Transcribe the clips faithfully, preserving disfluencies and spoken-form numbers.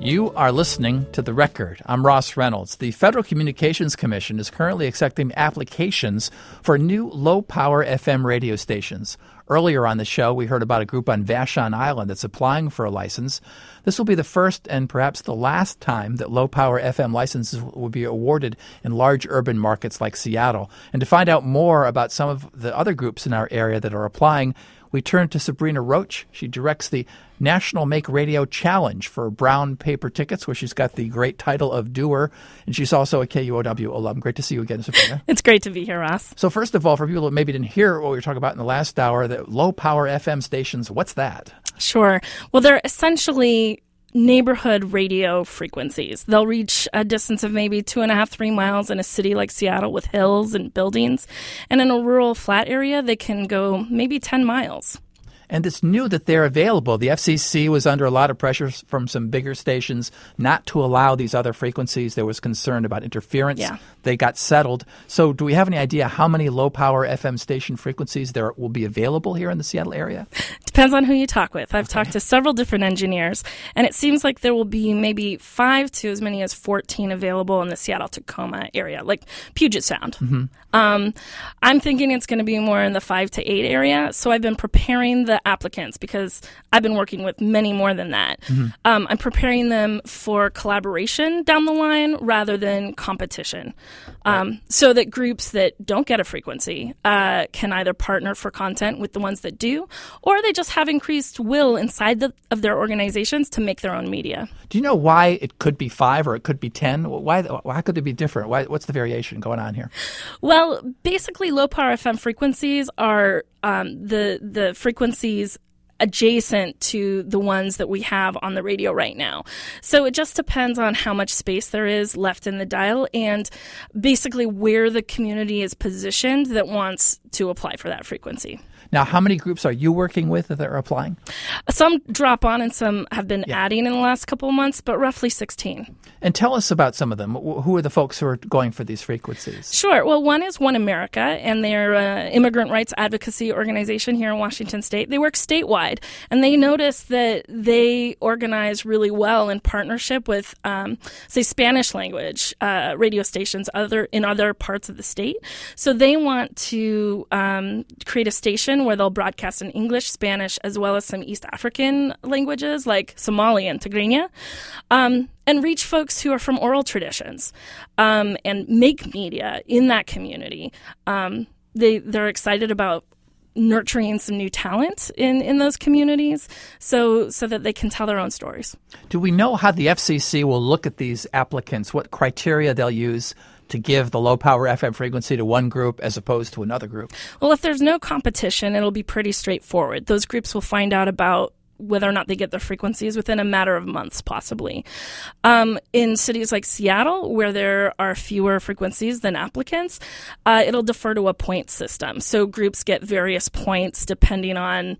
You are listening to The Record. I'm Ross Reynolds. The Federal Communications Commission is currently accepting applications for new low-power F M radio stations. Earlier on the show, we heard about a group on Vashon Island that's applying for a license. This will be the first and perhaps the last time that low-power F M licenses will be awarded in large urban markets like Seattle. And to find out more about some of the other groups in our area that are applying, we turn to Sabrina Roach. She directs the National Make Radio Challenge for brown paper tickets, where she's got the great title of doer. And she's also a K U O W alum. Great to see you again, Sabrina. It's great to be here, Ross. So first of all, for people who maybe didn't hear what we were talking about in the last hour, the low-power F M stations, what's that? Sure. Well, they're essentially neighborhood radio frequencies. They'll reach a distance of maybe two and a half, three miles in a city like Seattle with hills and buildings. And in a rural flat area, they can go maybe ten miles. And it's new that they're available. The F C C was under a lot of pressure from some bigger stations not to allow these other frequencies. There was concern about interference. Yeah. They got settled. So do we have any idea how many low-power F M station frequencies there will be available here in the Seattle area? Depends on who you talk with. I've Okay. talked to several different engineers, and it seems like there will be maybe five to as many as fourteen available in the Seattle-Tacoma area, like Puget Sound. Mm-hmm. Um, I'm thinking it's going to be more in the five to eight area, so I've been preparing the applicants because I've been working with many more than that. Mm-hmm. Um, I'm preparing them for collaboration down the line rather than competition. Um, Right. So that groups that don't get a frequency uh, can either partner for content with the ones that do, or they just have increased will inside the, of their organizations to make their own media. Do you know why it could be five or it could be ten? Why, why could it be different? Why, what's the variation going on here? Well, basically, low-power F M frequencies are um, the the frequencies adjacent to the ones that we have on the radio right now. So it just depends on how much space there is left in the dial and basically where the community is positioned that wants to apply for that frequency. Now, how many groups are you working with that are applying? Some drop on and some have been Yeah. adding in the last couple of months, but roughly sixteen. And tell us about some of them. Wh- Who are the folks who are going for these frequencies? Sure. Well, one is One America, and they're an immigrant rights advocacy organization here in Washington State. They work statewide, and they noticed that they organize really well in partnership with, um, say, Spanish language uh, radio stations other in other parts of the state. So they want to um, create a station where they'll broadcast in English, Spanish, as well as some East African languages like Somali and Tigrinya, um, and reach folks who are from oral traditions um, and make media in that community. Um, they, they're excited about nurturing some new talent in, in those communities so so that they can tell their own stories. Do we know how the F C C will look at these applicants, what criteria they'll use to give the low-power F M frequency to one group as opposed to another group? Well, if there's no competition, it'll be pretty straightforward. Those groups will find out about whether or not they get their frequencies within a matter of months, possibly. Um, in cities like Seattle, where there are fewer frequencies than applicants, uh, it'll defer to a point system. So groups get various points depending on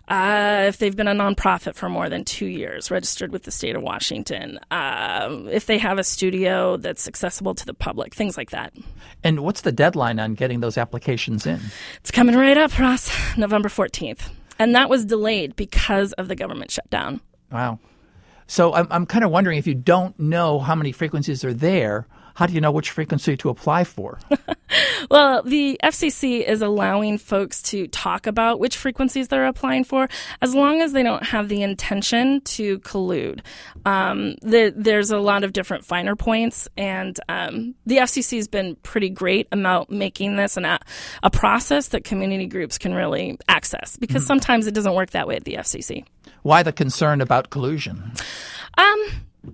uh, if they've been a nonprofit for more than two years, registered with the state of Washington, uh, if they have a studio that's accessible to the public, things like that. And what's the deadline on getting those applications in? It's coming right up, Ross, November fourteenth. And that was delayed because of the government shutdown. Wow. So I'm, I'm kind of wondering, if you don't know how many frequencies are there, how do you know which frequency to apply for? Well, the F C C is allowing folks to talk about which frequencies they're applying for as long as they don't have the intention to collude. Um, the, there's a lot of different finer points, and um, the F C C has been pretty great about making this an, a, a process that community groups can really access, because mm-hmm. sometimes it doesn't work that way at the F C C. Why the concern about collusion? Um...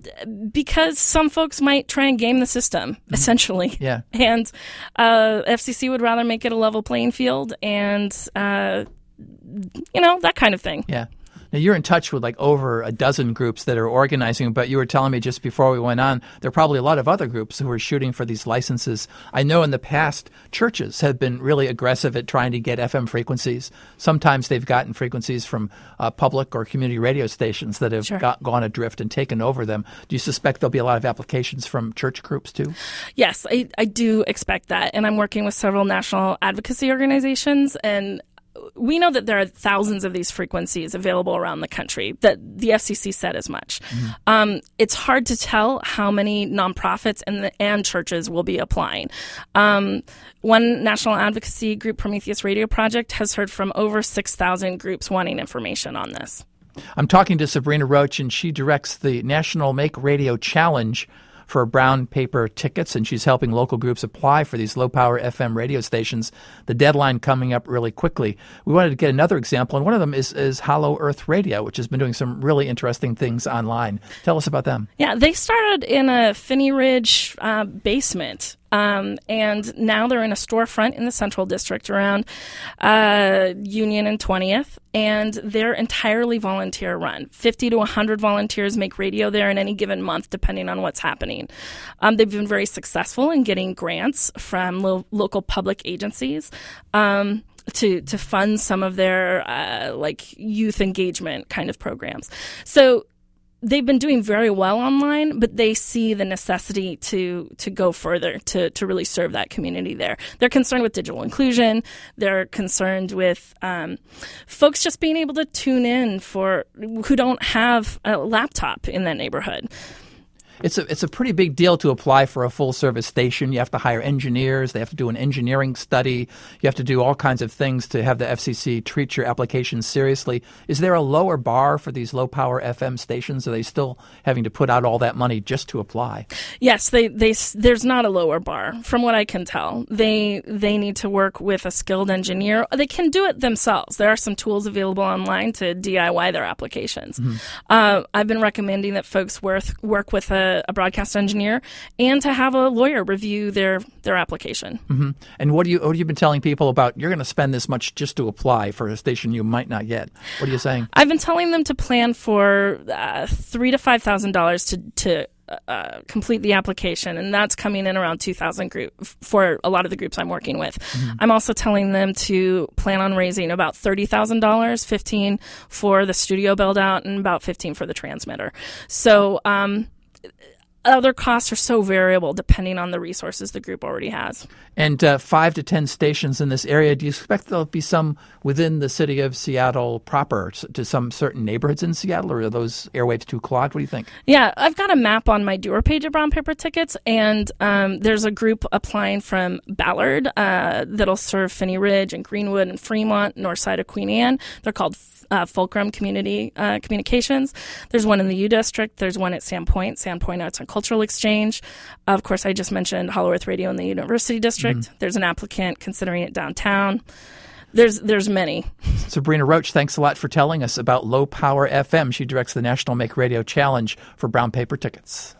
Because some folks might try and game the system, mm-hmm. essentially. Yeah. And uh, F C C would rather make it a level playing field and, uh, you know, that kind of thing. Yeah. Now, you're in touch with like over a dozen groups that are organizing, but you were telling me just before we went on, there are probably a lot of other groups who are shooting for these licenses. I know in the past, churches have been really aggressive at trying to get F M frequencies. Sometimes they've gotten frequencies from uh, public or community radio stations that have Sure. got, gone adrift and taken over them. Do you suspect there'll be a lot of applications from church groups too? Yes, I, I do expect that. And I'm working with several national advocacy organizations, and we know that there are thousands of these frequencies available around the country, that the F C C said as much. Mm-hmm. Um, it's hard to tell how many nonprofits and, the, and churches will be applying. Um, one national advocacy group, Prometheus Radio Project, has heard from over six thousand groups wanting information on this. I'm talking to Sabrina Roach, and she directs the National Make Radio Challenge for brown paper tickets, and she's helping local groups apply for these low-power F M radio stations. The deadline coming up really quickly. We wanted to get another example, and one of them is, is Hollow Earth Radio, which has been doing some really interesting things online. Tell us about them. Yeah, they started in a Phinney Ridge uh, basement. Um, and now they're in a storefront in the Central District around uh, Union and twentieth, and they're entirely volunteer run. fifty to one hundred volunteers make radio there in any given month, depending on what's happening. Um, they've been very successful in getting grants from lo- local public agencies. Um, to to fund some of their uh, like youth engagement kind of programs. So they've been doing very well online, but they see the necessity to to go further to to really serve that community there. They're concerned with digital inclusion. They're concerned with um, folks just being able to tune in for who don't have a laptop in that neighborhood. It's a it's a pretty big deal to apply for a full-service station. You have to hire engineers. They have to do an engineering study. You have to do all kinds of things to have the F C C treat your application seriously. Is there a lower bar for these low-power F M stations? Are they still having to put out all that money just to apply? Yes, they, they there's not a lower bar, from what I can tell. They they need to work with a skilled engineer. They can do it themselves. There are some tools available online to D I Y their applications. Mm-hmm. Uh, I've been recommending that folks work, work with a a broadcast engineer and to have a lawyer review their their application. Mm-hmm. And what do you what have you been telling people about? You're going to spend this much just to apply for a station you might not get. What are you saying? I've been telling them to plan for uh, three to five thousand dollars to to uh, complete the application, and that's coming in around two thousand group for a lot of the groups I'm working with. Mm-hmm. I'm also telling them to plan on raising about thirty thousand dollars, fifteen for the studio build out, and about fifteen for the transmitter. So. Um, Other costs are so variable depending on the resources the group already has. And uh, five to ten stations in this area. Do you expect there'll be some within the city of Seattle proper, to some certain neighborhoods in Seattle, or are those airwaves too clogged? What do you think? Yeah, I've got a map on my doer page of Brown Paper Tickets, and um, there's a group applying from Ballard uh, that'll serve Phinney Ridge and Greenwood and Fremont, north side of Queen Anne. They're called Uh, Fulcrum Community uh, Communications. There's one in the U District. There's one at Sandpoint, Sandpoint Arts and Cultural Exchange. Of course, I just mentioned Hollow Earth Radio in the University District. Mm-hmm. There's an applicant considering it downtown. There's there's many. Sabrina Roach, thanks a lot for telling us about Low Power F M. She directs the National Make Radio Challenge for Brown Paper Tickets.